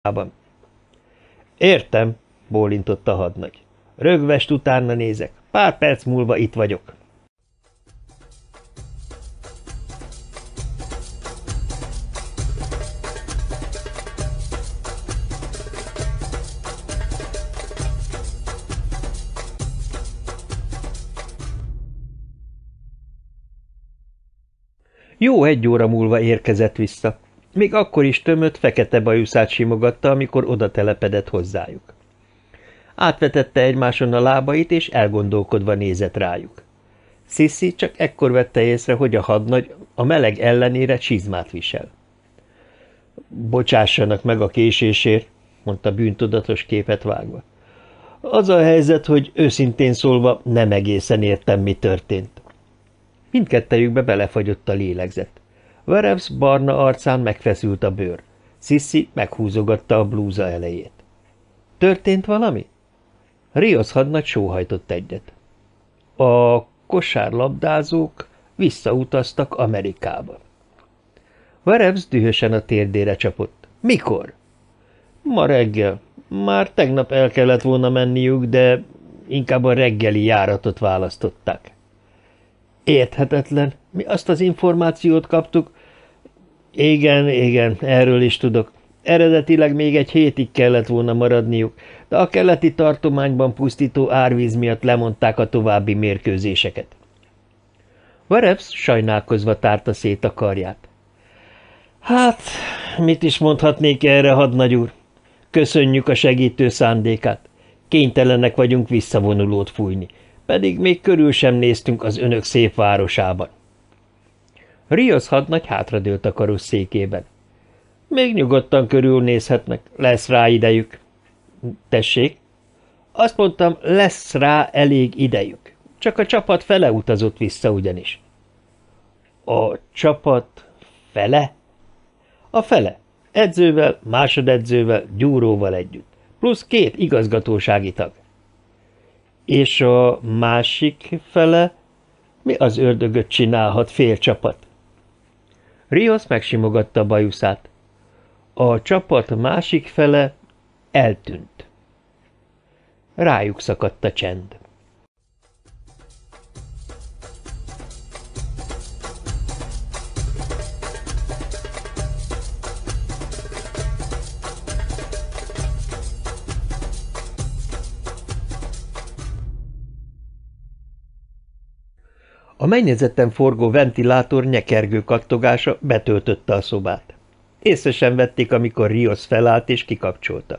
Értem, bólintott a hadnagy. Rögvest utána nézek. Pár perc múlva itt vagyok. Jó 1 óra múlva érkezett vissza. Még akkor is tömött, fekete bajuszát simogatta, amikor oda telepedett hozzájuk. Átvetette egymáson a lábait, és elgondolkodva nézett rájuk. Sissy csak ekkor vette észre, hogy a hadnagy a meleg ellenére csizmát visel. Bocsássanak meg a késésért, mondta bűntudatos képet vágva. Az a helyzet, hogy őszintén szólva nem egészen értem, mi történt. Mindkettejükbe belefagyott a lélegzet. Verevsz barna arcán megfeszült a bőr. Sissy meghúzogatta a blúza elejét. Történt valami? Rios hadnagy sóhajtott egyet. A kosárlabdázók visszautaztak Amerikába. Verevsz dühösen a térdére csapott. Mikor? Ma reggel. Már tegnap el kellett volna menniük, de inkább a reggeli járatot választották. Érthetetlen. Mi azt az információt kaptuk. Igen, erről is tudok. Eredetileg még 1 hétig kellett volna maradniuk, de a keleti tartományban pusztító árvíz miatt lemondták a további mérkőzéseket. Verevsz sajnálkozva tárta szét a karját. Hát, mit is mondhatnék erre, hadnagy úr? Köszönjük a segítő szándékát. Kénytelenek vagyunk visszavonulót fújni, pedig még körül sem néztünk az önök szép városában. Rios hadnagy hátradőlt a karosszékében. Még nyugodtan körülnézhetnek, lesz rá idejük. Tessék? Azt mondtam, lesz rá elég idejük. Csak a csapat fele utazott vissza ugyanis. A csapat fele? A fele. Edzővel, másodedzővel, gyúróval együtt. Plusz 2 igazgatósági tag. És a másik fele? Mi az ördögöt csinálhat fél csapat? Rios megsimogatta a bajuszát. A csapat másik fele eltűnt. Rájuk szakadt a csend. A mennyezeten forgó ventilátor nyekergő kattogása betöltötte a szobát. Észre sem vették, amikor Rios felállt és kikapcsolta.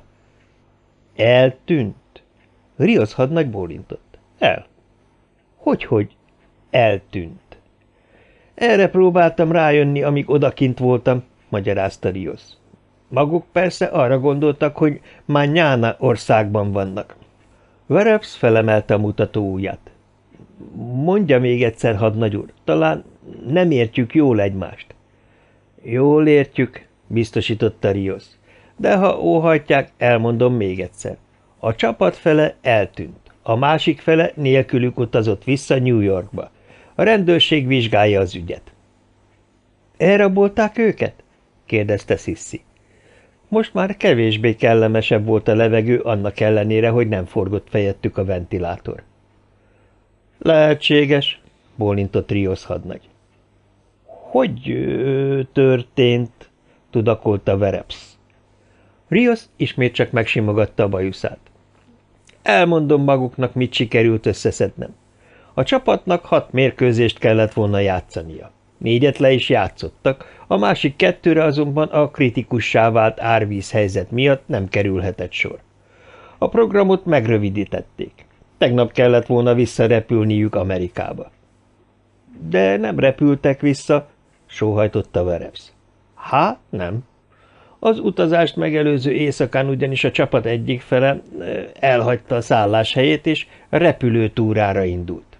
Eltűnt? Rios hadnagy bólintott. Hogyhogy eltűnt? Erre próbáltam rájönni, amíg odakint voltam, magyarázta Rios. Maguk persze arra gondoltak, hogy Manana országban vannak. Verevsz felemelte a mutató ujját. Mondja még egyszer, hadnagy úr, talán nem értjük jól egymást. Jól értjük, biztosította Rios. De ha óhajtják, elmondom még egyszer. A csapat fele eltűnt, a másik fele nélkülük utazott vissza New Yorkba. A rendőrség vizsgálja az ügyet. Elrabolták őket? kérdezte Sissy. Most már kevésbé kellemesebb volt a levegő, annak ellenére, hogy nem forgott fejettük a ventilátor. Lehetséges, bólintott Rios hadnagy. Hogy történt? Tudakolta Verevsz. Rios ismét csak megsimogatta a bajuszát. Elmondom maguknak, mit sikerült összeszednem. A csapatnak 6 mérkőzést kellett volna játszania. 4-et le is játszottak, a másik 2-re azonban a kritikussá vált árvízhelyzet miatt nem kerülhetett sor. A programot megrövidítették. Tegnap kellett volna visszarepülniük Amerikába. De nem repültek vissza, sóhajtotta Verevsz. Hát nem. Az utazást megelőző éjszakán ugyanis a csapat egyik fele elhagyta a szálláshelyét, és repülőtúrára indult.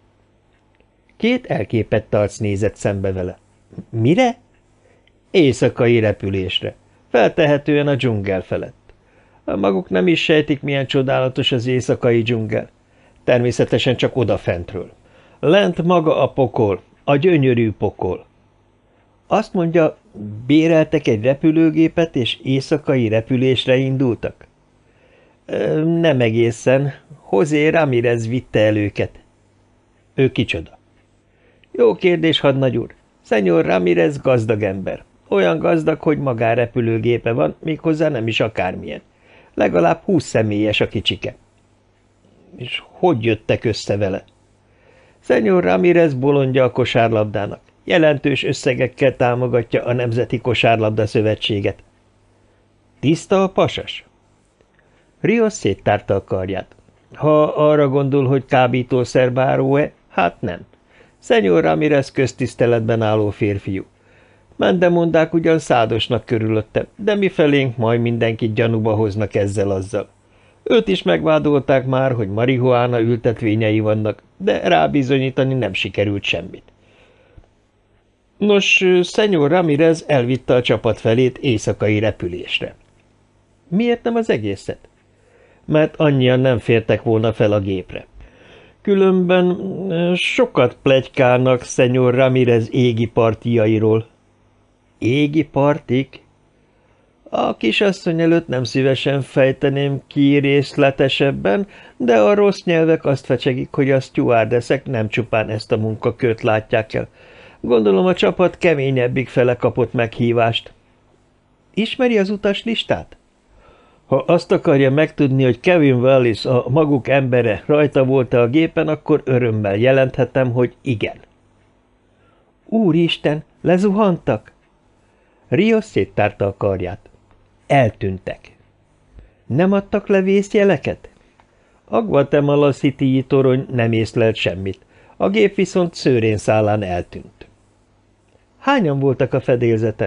2 elképett arc nézett szembe vele. Mire? Éjszakai repülésre. Feltehetően a dzsungel felett. Maguk nem is sejtik, milyen csodálatos az éjszakai dzsungel. Természetesen csak odafentről. Lent maga a pokol, a gyönyörű pokol. Azt mondja, Béreltek egy repülőgépet, és éjszakai repülésre indultak? Nem egészen. José Ramírez vitte el őket. Ő kicsoda? Jó kérdés, hadnagy úr. Szenyor Ramírez gazdag ember. Olyan gazdag, hogy magánrepülőgépe van, méghozzá nem is akármilyen. Legalább 20 személyes a kicsike. És hogy jöttek össze vele? Szenyor Ramírez bolondja a kosárlabdának. Jelentős összegekkel támogatja a Nemzeti Kosárlabda Szövetséget. Tiszta a pasas? Rios széttárta a karját. Ha arra gondol, hogy kábítószerbáró-e, hát nem. Szenyor Ramírez köztiszteletben álló férfiú. Mendemondák ugyan szádosnak körülötte, de mifelénk majd mindenkit gyanúba hoznak ezzel-azzal. Őt is megvádolták már, hogy marihuána ültetvényei vannak, de rábizonyítani nem sikerült semmit. Nos, Szenyor Ramírez elvitte a csapat felét éjszakai repülésre. Miért nem az egészet? Mert annyian nem fértek volna fel a gépre. Különben sokat pletykálnak Szenyor Ramírez égi partijairól. Égi partik? A kisasszony előtt nem szívesen fejteném ki részletesebben, de a rossz nyelvek azt fecsegik, hogy a stewardessek nem csupán ezt a munkakört látják el. Gondolom a csapat keményebbik fele kapott meghívást. Ismeri az utaslistát? Ha azt akarja megtudni, hogy Kevin Wallis, a maguk embere rajta volt-e a gépen, akkor örömmel jelenthetem, hogy igen. Úristen, lezuhantak? Rios széttárta a karját. Eltűntek. Nem adtak le vészjeleket? A Guatemala City-i torony nem észlelt semmit, a gép viszont szőrén-szálán eltűnt. Hányan voltak a fedélzeten?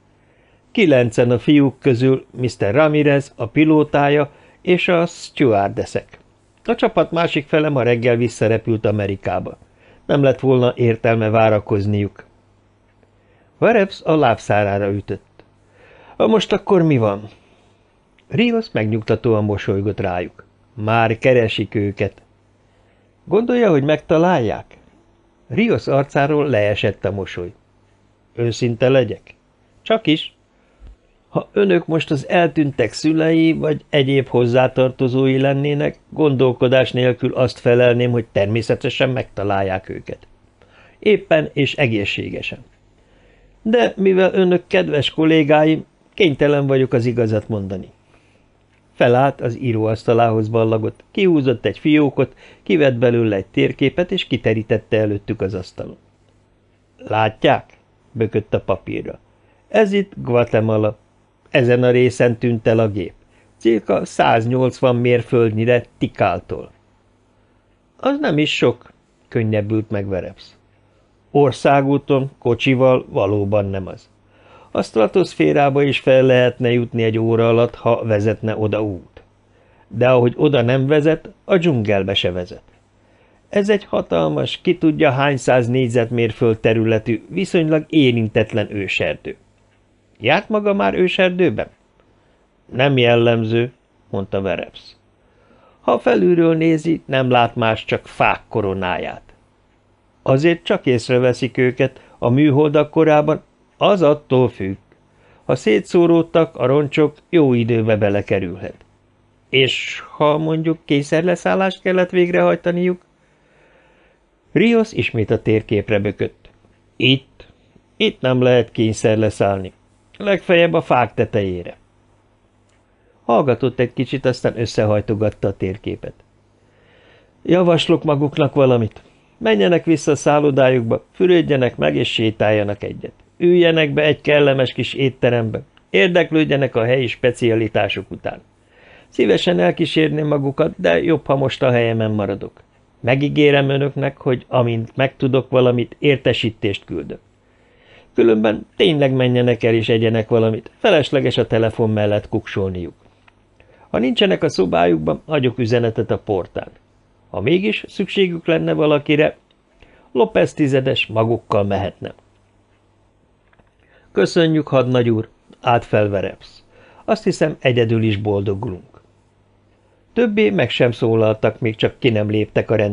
9-en a fiúk közül, Mr. Ramírez, a pilótája és a stewardessek. A csapat másik fele ma reggel visszarepült Amerikába. Nem lett volna értelme várakozniuk. Verebs a lábszárára ütött. Most akkor mi van? Rios megnyugtatóan mosolygott rájuk. Már keresik őket. Gondolja, hogy megtalálják? Rios arcáról leesett a mosoly. Őszinte legyek? Csak is. Ha önök most az eltűntek szülei vagy egyéb hozzátartozói lennének, gondolkodás nélkül azt felelném, hogy természetesen megtalálják őket. Éppen és egészségesen. De mivel önök kedves kollégáim, kénytelen vagyok az igazat mondani. Felállt, az íróasztalához ballagott, kihúzott egy fiókot, kivett belőle egy térképet, és kiterítette előttük az asztalon. Látják? Bökött a papírra. Ez itt Guatemala. Ezen a részen tűnt el a gép. Cirka 180 mérföldnyire Tikáltól. Az nem is sok, könnyebbült meg Verebs. Országúton, kocsival valóban nem az. A stratoszférába is fel lehetne jutni egy óra alatt, ha vezetne oda út. De ahogy oda nem vezet, a dzsungelbe se vezet. Ez egy hatalmas, ki tudja hány 100 négyzetmérföld területű, viszonylag érintetlen őserdő. Járt maga már őserdőben? Nem jellemző, mondta Verebs. Ha felülről nézi, nem lát más, csak fák koronáját. Azért csak észreveszik őket, a műholdak korában az attól függ. Ha szétszóródtak, a roncsok jó időbe belekerülhet. És ha mondjuk kényszerleszállást kellett végrehajtaniuk? Rios ismét a térképre bökött. Itt nem lehet kényszerleszállni. Legfeljebb a fák tetejére. Hallgatott egy kicsit, aztán összehajtogatta a térképet. Javaslok maguknak valamit. Menjenek vissza a szállodájukba, fürödjenek meg és sétáljanak egyet. Üljenek be egy kellemes kis étterembe, érdeklődjenek a helyi specialitások után. Szívesen elkísérném magukat, de jobb, ha most a helyemen maradok. Megígérem önöknek, hogy amint megtudok valamit, értesítést küldök. Különben tényleg menjenek el és egyenek valamit, felesleges a telefon mellett kuksolniuk. Ha nincsenek a szobájukban, hagyok üzenetet a portán. Ha mégis szükségük lenne valakire, López tizedes magukkal mehetne. Köszönjük, hadnagy úr, állt fel Verebs. Azt hiszem, egyedül is boldogulunk. Többé meg sem szólaltak, még csak ki nem léptek a